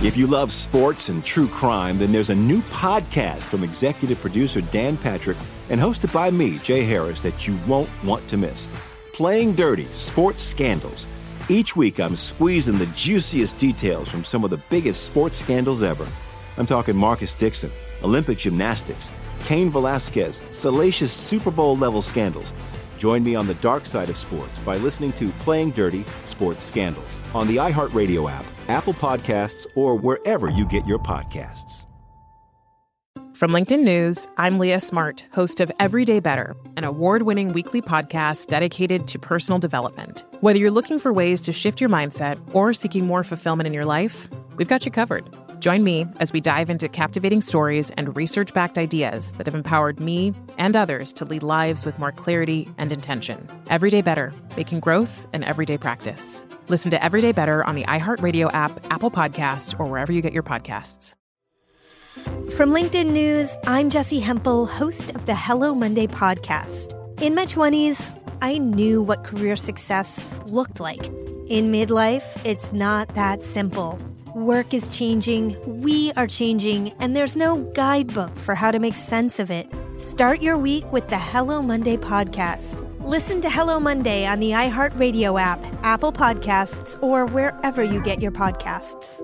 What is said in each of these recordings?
If you love sports and true crime, then there's a new podcast from executive producer Dan Patrick and hosted by me, Jay Harris, that you won't want to miss. Playing Dirty: Sports Scandals. Each week, I'm squeezing the juiciest details from some of the biggest sports scandals ever. I'm talking Marcus Dixon, Olympic gymnastics, Cain Velasquez, salacious Super Bowl-level scandals. Join me on the dark side of sports by listening to Playing Dirty: Sports Scandals on the iHeartRadio app, Apple Podcasts, or wherever you get your podcasts. From LinkedIn News, I'm Leah Smart, host of Everyday Better, an award-winning weekly podcast dedicated to personal development. Whether you're looking for ways to shift your mindset or seeking more fulfillment in your life, we've got you covered. Join me as we dive into captivating stories and research-backed ideas that have empowered me and others to lead lives with more clarity and intention. Everyday Better, making growth an everyday practice. Listen to Everyday Better on the iHeartRadio app, Apple Podcasts, or wherever you get your podcasts. From LinkedIn News, I'm Jessie Hempel, host of the Hello Monday podcast. In my 20s, I knew what career success looked like. In midlife, it's not that simple. Work is changing, we are changing, and there's no guidebook for how to make sense of it. Start your week with the Hello Monday podcast. Listen to Hello Monday on the iHeartRadio app, Apple Podcasts, or wherever you get your podcasts.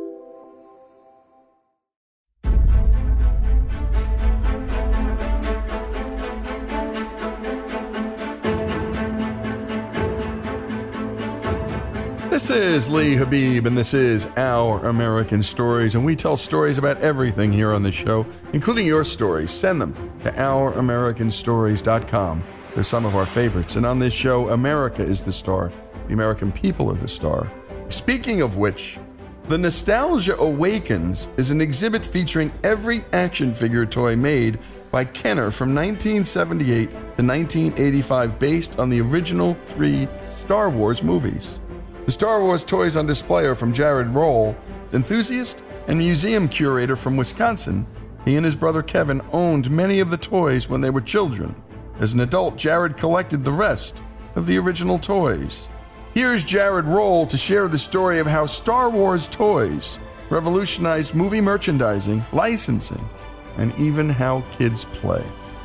This is Lee Habib, and this is Our American Stories, and we tell stories about everything here on the show, including your stories. Send them to ouramericanstories.com. They're some of our favorites, and on this show, America is the star. The American people are the star. Speaking of which, The Nostalgia Awakens is an exhibit featuring every action figure toy made by Kenner from 1978 to 1985, based on the original 3 Star Wars movies. The Star Wars toys on display are from Jared Roll, enthusiast and museum curator from Wisconsin. He and his brother Kevin owned many of the toys when they were children. As an adult, Jared collected the rest of the original toys. Here's Jared Roll to share the story of how Star Wars toys revolutionized movie merchandising, licensing, and even how kids play.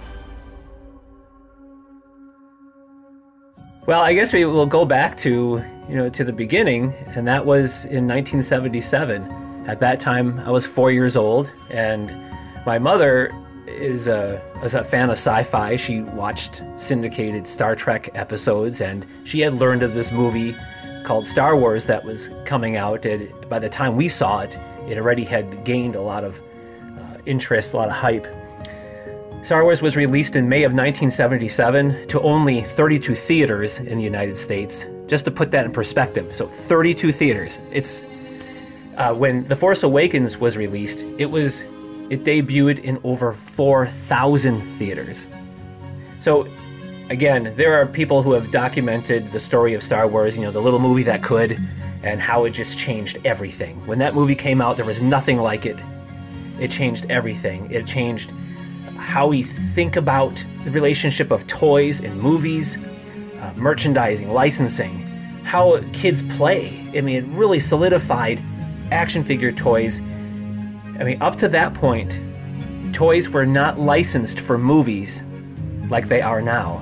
Well, I guess we will go back to the beginning, and that was in 1977. At that time, I was 4 years old, and my mother is a fan of sci-fi. She watched syndicated Star Trek episodes, and she had learned of this movie called Star Wars that was coming out. And by the time we saw it, it already had gained a lot of interest, a lot of hype. Star Wars was released in May of 1977 to only 32 theaters in the United States. Just to put that in perspective, so 32 theaters. It's when The Force Awakens was released, it debuted in over 4,000 theaters. So again, there are people who have documented the story of Star Wars, the little movie that could, and how it just changed everything. When that movie came out, there was nothing like it. It changed everything. It changed how we think about the relationship of toys and movies, merchandising, licensing, how kids play. I mean, it really solidified action figure toys. I mean, up to that point, toys were not licensed for movies like they are now.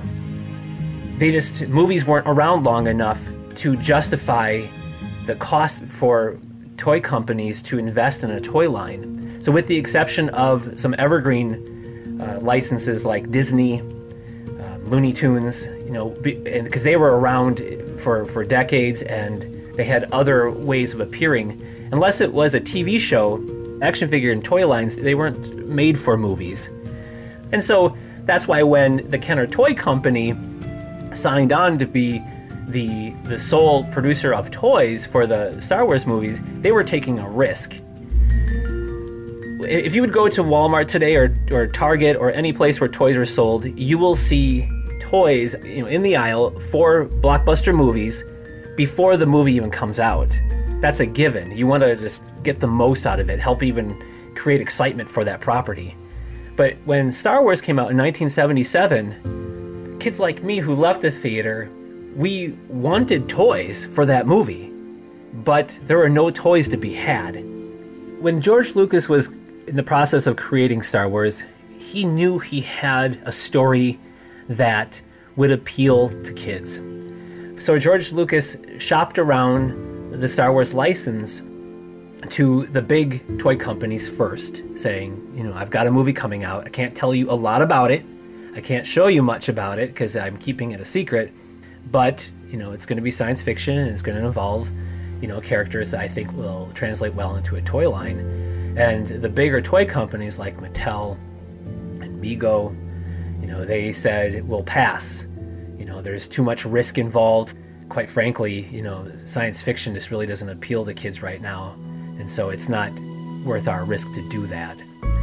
Movies weren't around long enough to justify the cost for toy companies to invest in a toy line. So with the exception of some evergreen licenses like Disney, Looney Tunes, because they were around for decades and they had other ways of appearing. Unless it was a TV show, action figure and toy lines, they weren't made for movies. And so that's why when the Kenner Toy Company signed on to be the sole producer of toys for the Star Wars movies, they were taking a risk. If you would go to Walmart today or Target or any place where toys are sold, you will see toys in the aisle for blockbuster movies before the movie even comes out. That's a given. You want to just get the most out of it, help even create excitement for that property. But when Star Wars came out in 1977, kids like me who left the theater, we wanted toys for that movie, but there were no toys to be had. When George Lucas was in the process of creating Star Wars, he knew he had a story that would appeal to kids. So George Lucas shopped around the Star Wars license to the big toy companies first, saying, I've got a movie coming out. I can't tell you a lot about it. I can't show you much about it because I'm keeping it a secret. But, it's going to be science fiction and it's going to involve, characters that I think will translate well into a toy line. And the bigger toy companies like Mattel and Mego, they said, we'll pass. There's too much risk involved. Quite frankly, science fiction just really doesn't appeal to kids right now. And so it's not worth our risk to do that.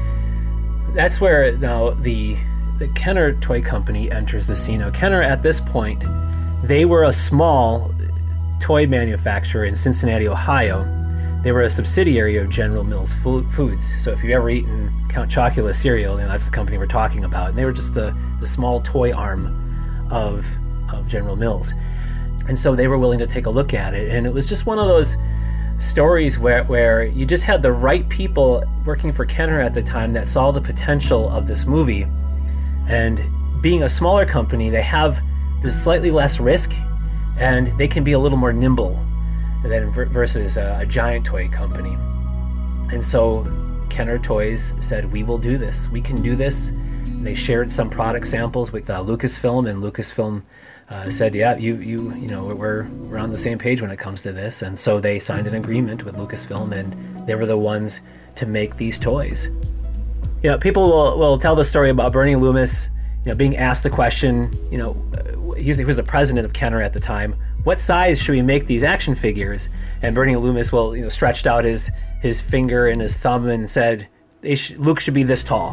That's where now the Kenner Toy Company enters the scene. Now, Kenner, at this point, they were a small toy manufacturer in Cincinnati, Ohio. They were a subsidiary of General Mills Foods. So if you've ever eaten Count Chocula cereal, that's the company we're talking about. And they were just the small toy arm of General Mills. And so they were willing to take a look at it. And it was just one of those stories where you just had the right people working for Kenner at the time that saw the potential of this movie. And being a smaller company, they have just slightly less risk, and they can be a little more nimble than versus a giant toy company. And so Kenner Toys said, we will do this. We can do this. And they shared some product samples with Lucasfilm, and Lucasfilm said, yeah, we're on the same page when it comes to this. And so they signed an agreement with Lucasfilm, and they were the ones to make these toys. People will tell the story about Bernie Loomis, being asked the question, he was the president of Kenner at the time, what size should we make these action figures? And Bernie Loomis stretched out his finger and his thumb and said, Luke should be this tall.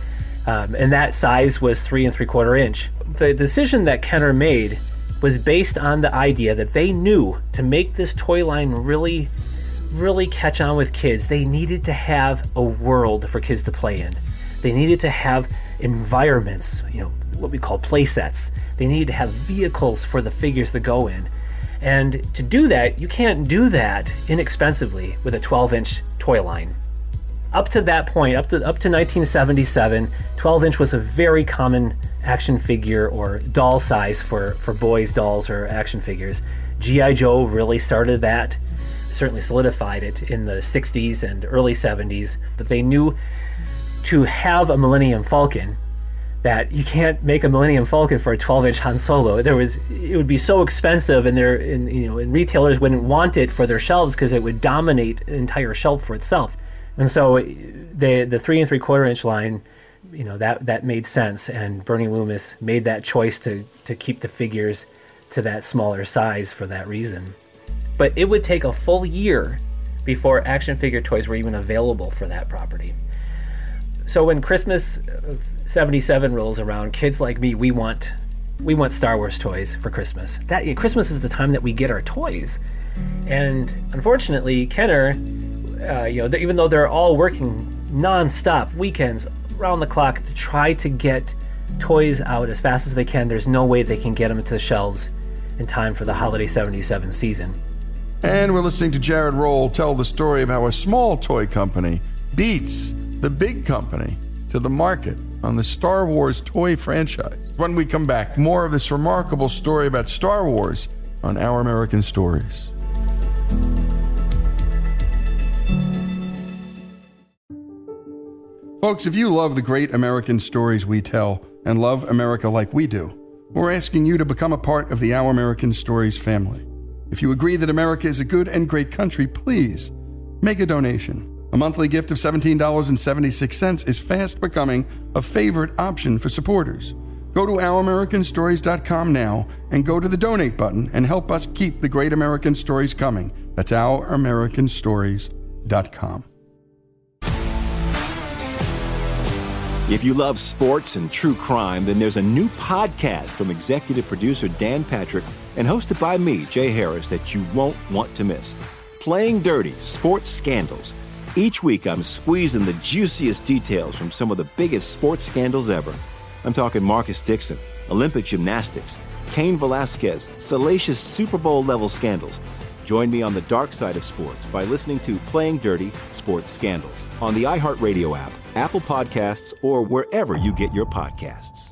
And that size was 3 3/4 inch. The decision that Kenner made was based on the idea that they knew to make this toy line really, really catch on with kids, they needed to have a world for kids to play in. They needed to have environments, what we call play sets. They needed to have vehicles for the figures to go in. And to do that, you can't do that inexpensively with a 12-inch toy line. Up to that point, up to 1977, 12-inch was a very common action figure or doll size for boys' dolls or action figures. G.I. Joe really started that, certainly solidified it in the 60s and early 70s, but they knew to have a Millennium Falcon, that you can't make a Millennium Falcon for a 12-inch Han Solo. It would be so expensive, and retailers wouldn't want it for their shelves because it would dominate an entire shelf for itself. And so the 3 3/4 inch line, that made sense, and Bernie Loomis made that choice to keep the figures to that smaller size for that reason. But it would take a full year before action figure toys were even available for that property. So when Christmas of 77 rolls around, kids like me, we want Star Wars toys for Christmas. Christmas is the time that we get our toys. And unfortunately, Kenner, even though they're all working non-stop weekends around the clock to try to get toys out as fast as they can, there's no way they can get them to the shelves in time for the holiday 77 season. And we're listening to Jared Roll tell the story of how a small toy company beats the big company to the market on the Star Wars toy franchise. When we come back, more of this remarkable story about Star Wars on Our American Stories. Folks, if you love the great American stories we tell and love America like we do, we're asking you to become a part of the Our American Stories family. If you agree that America is a good and great country, please make a donation. A monthly gift of $17.76 is fast becoming a favorite option for supporters. Go to OurAmericanStories.com now and go to the donate button and help us keep the great American stories coming. That's OurAmericanStories.com. If you love sports and true crime, then there's a new podcast from executive producer Dan Patrick and hosted by me, Jay Harris, that you won't want to miss. Playing Dirty: Sports Scandals. Each week, I'm squeezing the juiciest details from some of the biggest sports scandals ever. I'm talking Marcus Dixon, Olympic gymnastics, Cain Velasquez, salacious Super Bowl-level scandals. Join me on the dark side of sports by listening to Playing Dirty Sports Scandals on the iHeartRadio app, Apple Podcasts, or wherever you get your podcasts.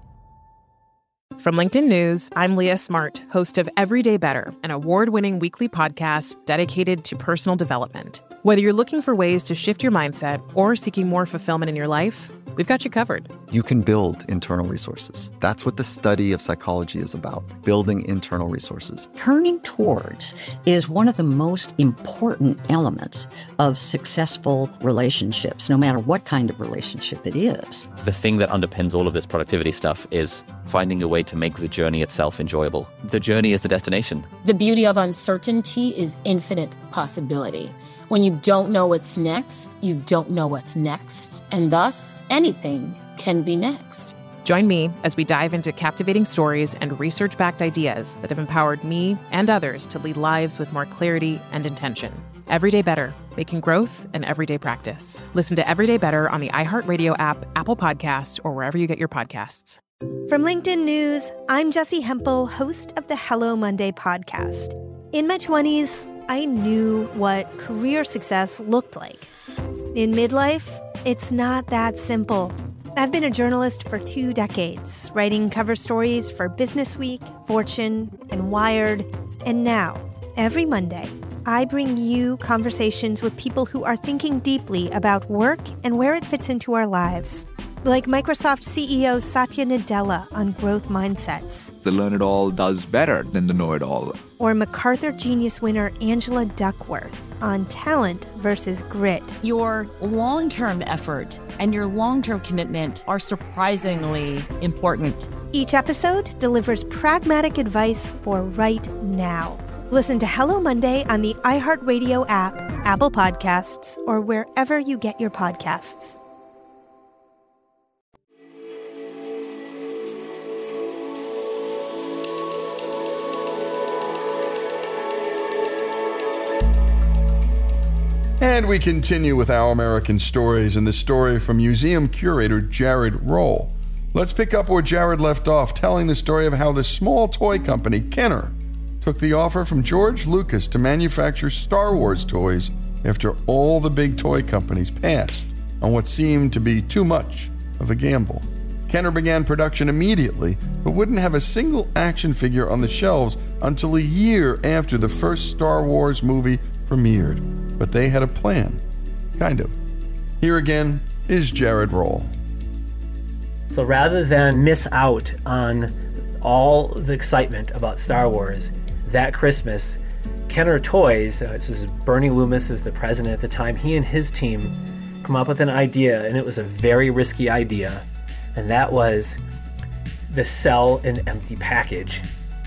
From LinkedIn News, I'm Leah Smart, host of Everyday Better, an award-winning weekly podcast dedicated to personal development. Whether you're looking for ways to shift your mindset or seeking more fulfillment in your life, we've got you covered. You can build internal resources. That's what the study of psychology is about, building internal resources. Turning towards is one of the most important elements of successful relationships, no matter what kind of relationship it is. The thing that underpins all of this productivity stuff is finding a way to make the journey itself enjoyable. The journey is the destination. The beauty of uncertainty is infinite possibility. When you don't know what's next, you don't know what's next. And thus, anything can be next. Join me as we dive into captivating stories and research-backed ideas that have empowered me and others to lead lives with more clarity and intention. Everyday Better, making growth an everyday practice. Listen to Everyday Better on the iHeartRadio app, Apple Podcasts, or wherever you get your podcasts. From LinkedIn News, I'm Jessi Hempel, host of the Hello Monday podcast. In my 20s, I knew what career success looked like. In midlife, it's not that simple. I've been a journalist for 2 decades, writing cover stories for Business Week, Fortune, and Wired. And now, every Monday, I bring you conversations with people who are thinking deeply about work and where it fits into our lives. Like Microsoft CEO Satya Nadella on growth mindsets. The learn-it-all does better than the know-it-all. Or MacArthur Genius winner Angela Duckworth on talent versus grit. Your long-term effort and your long-term commitment are surprisingly important. Each episode delivers pragmatic advice for right now. Listen to Hello Monday on the iHeartRadio app, Apple Podcasts, or wherever you get your podcasts. And we continue with Our American Stories and the story from museum curator Jared Roll. Let's pick up where Jared left off, telling the story of how the small toy company Kenner took the offer from George Lucas to manufacture Star Wars toys after all the big toy companies passed on what seemed to be too much of a gamble. Kenner began production immediately, but wouldn't have a single action figure on the shelves until a year after the first Star Wars movie premiered. But they had a plan. Kind of. Here again is Jared Roll. So rather than miss out on all the excitement about Star Wars, that Christmas, Kenner Toys, this is Bernie Loomis is the president at the time, he and his team come up with an idea, and it was a very risky idea, and that was to sell an empty package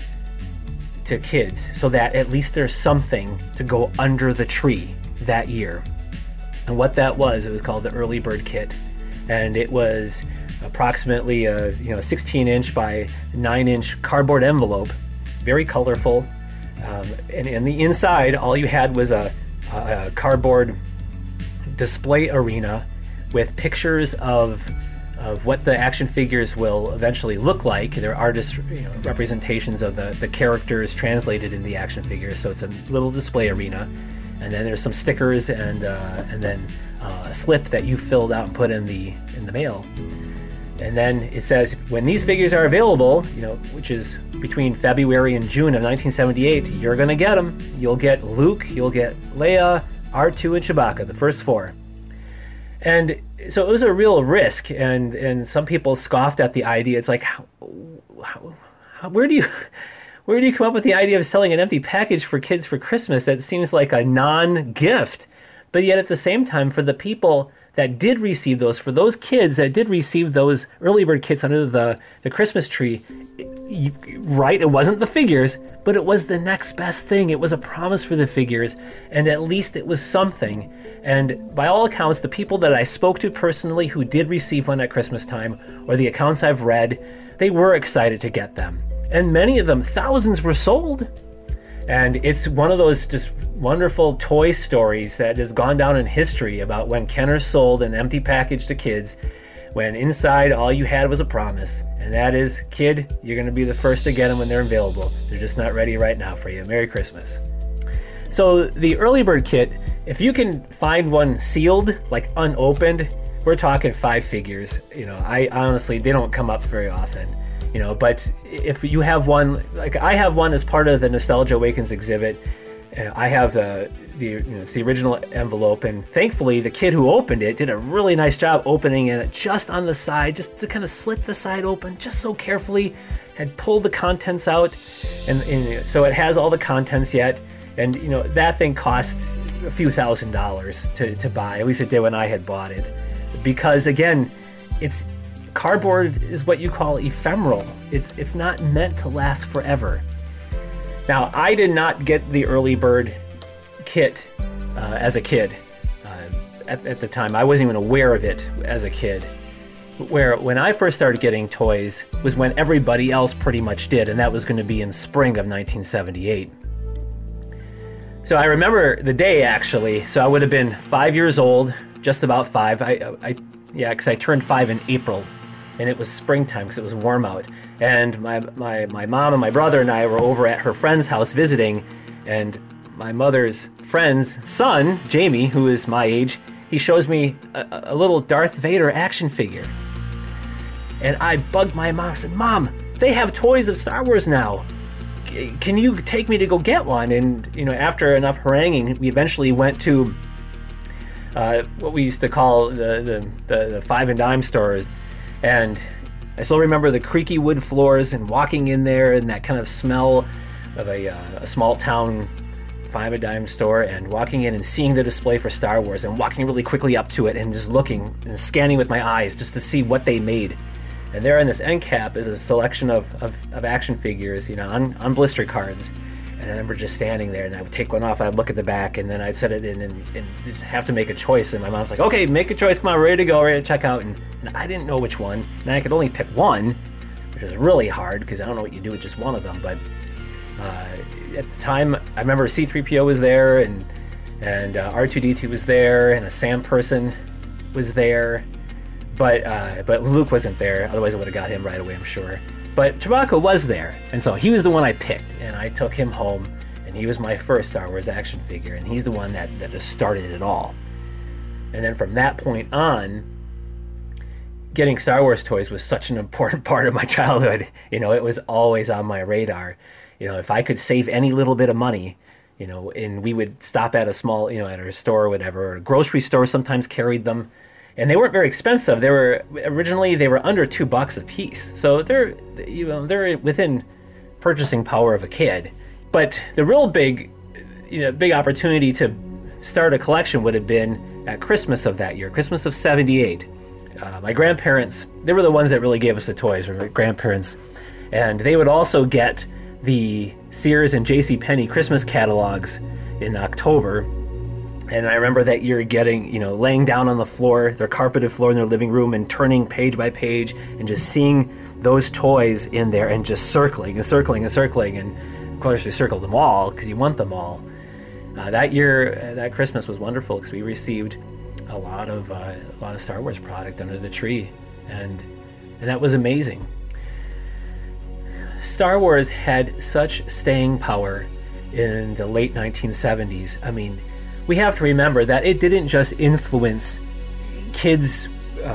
to kids so that at least there's something to go under the tree that year. And what that was, it was called the Early Bird Kit, and it was approximately a 16-inch by 9-inch cardboard envelope, very colorful, and in the inside all you had was a cardboard display arena with pictures of what the action figures will eventually look like. They're artist representations of the characters translated in the action figures, so it's a little display arena. And then there's some stickers and then a slip that you filled out and put in the mail. And then it says, when these figures are available, which is between February and June of 1978, you're going to get them. You'll get Luke, you'll get Leia, R2, and Chewbacca, the first 4. And so it was a real risk, and some people scoffed at the idea. It's like, where do you come up with the idea of selling an empty package for kids for Christmas? That seems like a non-gift. But yet at the same time, for the people that did receive those, for those kids that did receive those early bird kits under the Christmas tree, right, it wasn't the figures, but it was the next best thing. It was a promise for the figures, and at least it was something. And by all accounts, the people that I spoke to personally who did receive one at Christmas time, or the accounts I've read, they were excited to get them. And many of them, thousands, were sold. And it's one of those just wonderful toy stories that has gone down in history about when Kenner sold an empty package to kids, when inside all you had was a promise. And that is, kid, you're going to be the first to get them when they're available. They're just not ready right now for you. Merry Christmas. So the early bird kit, if you can find one sealed, like unopened, we're talking 5 figures. I honestly, they don't come up very often. But if you have one, like I have one as part of the Nostalgia Awakens exhibit, I have it's the original envelope, and thankfully the kid who opened it did a really nice job opening it just on the side, just to kind of slit the side open just so carefully, and pulled the contents out, and so it has all the contents yet, and that thing cost a few $1,000s to buy. At least it did when I had bought it, because again, cardboard is what you call ephemeral. It's not meant to last forever. Now, I did not get the early bird kit as a kid. At the time, I wasn't even aware of it as a kid. When I first started getting toys was when everybody else pretty much did, and that was going to be in spring of 1978. So I remember the day, actually. So I would have been 5 years old, just about 5. Because I turned 5 in April. And it was springtime because it was warm out. And my mom and my brother and I were over at her friend's house visiting, and my mother's friend's son, Jamie, who is my age, he shows me a little Darth Vader action figure. And I bugged my mom. I said, "Mom, they have toys of Star Wars now. Can you take me to go get one?" And after enough haranguing, we eventually went to what we used to call the 5 and dime store. And I still remember the creaky wood floors and walking in there and that kind of smell of a small town 5 and dime store, and walking in and seeing the display for Star Wars and walking really quickly up to it and just looking and scanning with my eyes just to see what they made. And there in this end cap is a selection of action figures, on blister cards. And I remember just standing there, and I would take one off, I'd look at the back, and then I'd set it in and just have to make a choice. And my mom's like, "Okay, make a choice, come on, ready to go, ready to check out." And I didn't know which one, and I could only pick one, which was really hard because I don't know what you do with just one of them. But at the time, I remember C-3PO was there, and R2-D2 was there, and a Sam person was there, but Luke wasn't there. Otherwise, I would have got him right away, I'm sure. But Chewbacca was there, and so he was the one I picked, and I took him home, and he was my first Star Wars action figure, and he's the one that just started it all. And then from that point on, getting Star Wars toys was such an important part of my childhood. It was always on my radar. If I could save any little bit of money, and we would stop at a small, at a store or whatever, or a grocery store sometimes carried them. And they weren't very expensive. Originally they were under $2 a piece. So they're within purchasing power of a kid. But the real big opportunity to start a collection would have been at Christmas of that year, Christmas of '78. My grandparents, they were the ones that really gave us the toys, my grandparents. And they would also get the Sears and JCPenney Christmas catalogs in October. And I remember that year getting, laying down on the floor, their carpeted floor in their living room, and turning page by page and just seeing those toys in there and just circling and circling and circling. And of course, we circled them all because you want them all. That year, that Christmas was wonderful because we received a lot of Star Wars product under the tree, and that was amazing. Star Wars had such staying power in the late 1970s. I mean, we have to remember that it didn't just influence kids'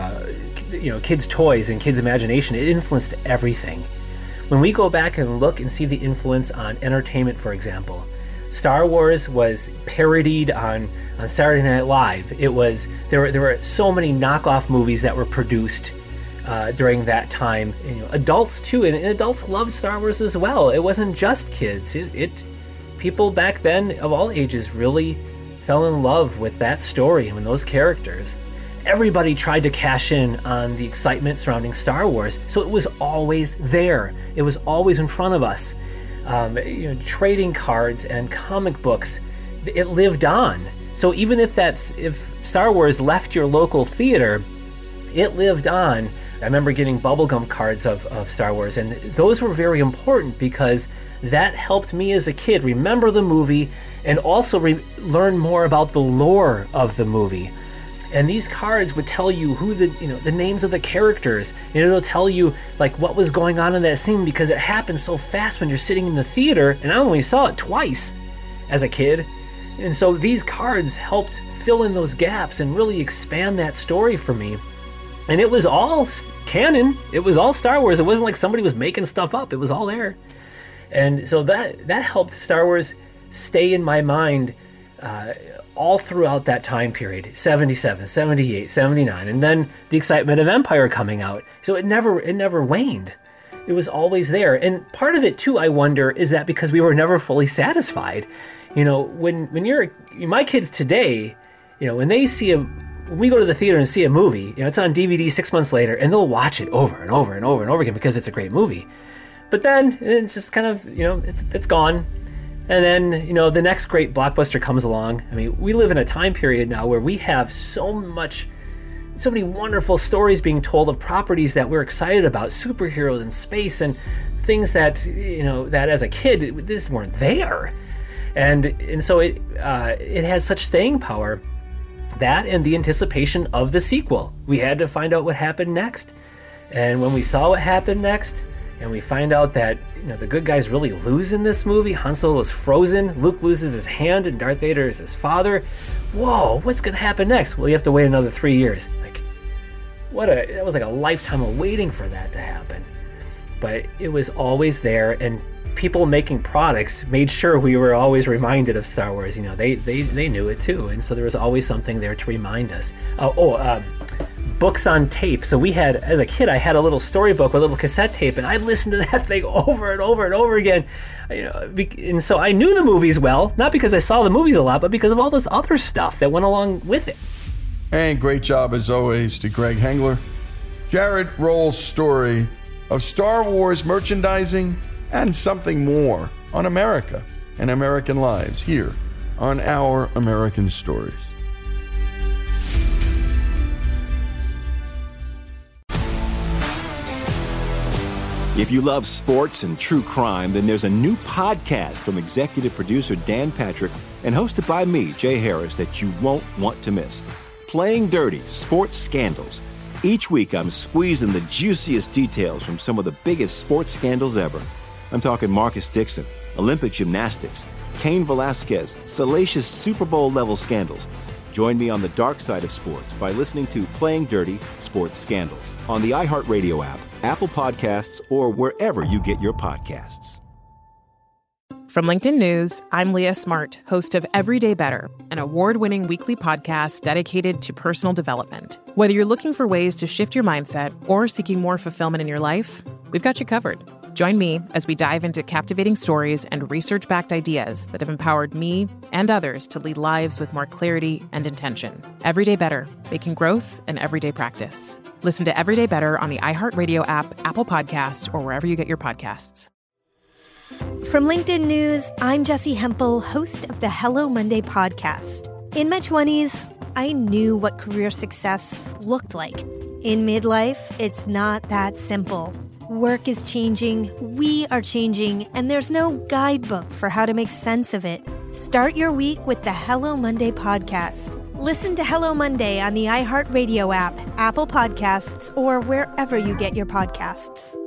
toys and kids' imagination. It influenced everything. When we go back and look and see the influence on entertainment, for example, Star Wars was parodied on Saturday Night Live. There were so many knockoff movies that were produced during that time. Adults too, and adults loved Star Wars as well. It wasn't just kids. People back then of all ages really fell in love with that story and with those characters. Everybody tried to cash in on the excitement surrounding Star Wars, so it was always there. It was always in front of us. Trading cards and comic books, it lived on. So even if Star Wars left your local theater, it lived on. I remember getting bubblegum cards of Star Wars, and those were very important because that helped me as a kid remember the movie and also learn more about the lore of the movie. And these cards would tell you who the names of the characters. It'll tell you like what was going on in that scene because it happened so fast when you're sitting in the theater. And I only saw it twice as a kid. And so these cards helped fill in those gaps and really expand that story for me. And it was all canon. It was all Star Wars. It wasn't like somebody was making stuff up. It was all there. And so that helped Star Wars stay in my mind all throughout that time period, 77, 78, 79, and then the excitement of Empire coming out. So it never waned. It was always there. And part of it too, I wonder, is that because we were never fully satisfied. You know, when my kids today, you know, when we go to the theater and see a movie, you know, it's on DVD 6 months later, and they'll watch it over and over and over and over again because it's a great movie. But then it's just kind of, you know, it's gone. And then, you know, the next great blockbuster comes along. I mean, we live in a time period now where we have so many wonderful stories being told of properties that we're excited about, superheroes in space and things that, you know, that as a kid, this weren't there. And so it had such staying power, that and the anticipation of the sequel. We had to find out what happened next. And when we saw what happened next, and we find out that, you know, the good guys really lose in this movie. Han Solo is frozen, Luke loses his hand, and Darth Vader is his father. Whoa, what's going to happen next? Well, you have to wait another 3 years. Like, that was like a lifetime of waiting for that to happen. But it was always there, and people making products made sure we were always reminded of Star Wars. You know, they knew it too, and so there was always something there to remind us. Books on tape. So we had, as a kid, I had a little storybook with a little cassette tape, and I'd listen to that thing over and over and over again. You know, and so I knew the movies well, not because I saw the movies a lot, but because of all this other stuff that went along with it. And great job, as always, to Greg Hengler. Jared Roll's story of Star Wars merchandising and something more on America and American lives here on Our American Stories. If you love sports and true crime, then there's a new podcast from executive producer Dan Patrick and hosted by me, Jay Harris, that you won't want to miss. Playing Dirty: Sports Scandals. Each week, I'm squeezing the juiciest details from some of the biggest sports scandals ever. I'm talking Marcus Dixon, Olympic gymnastics, Cain Velasquez, salacious Super Bowl-level scandals. Join me on the dark side of sports by listening to Playing Dirty: Sports Scandals on the iHeartRadio app, Apple Podcasts, or wherever you get your podcasts. From LinkedIn News, I'm Leah Smart, host of Everyday Better, an award-winning weekly podcast dedicated to personal development. Whether you're looking for ways to shift your mindset or seeking more fulfillment in your life, we've got you covered. Join me as we dive into captivating stories and research-backed ideas that have empowered me and others to lead lives with more clarity and intention. Everyday Better, making growth an everyday practice. Listen to Everyday Better on the iHeartRadio app, Apple Podcasts, or wherever you get your podcasts. From LinkedIn News, I'm Jessie Hempel, host of the Hello Monday podcast. In my 20s, I knew what career success looked like. In midlife, it's not that simple. Work is changing, we are changing, and there's no guidebook for how to make sense of it. Start your week with the Hello Monday podcast. Listen to Hello Monday on the iHeartRadio app, Apple Podcasts, or wherever you get your podcasts.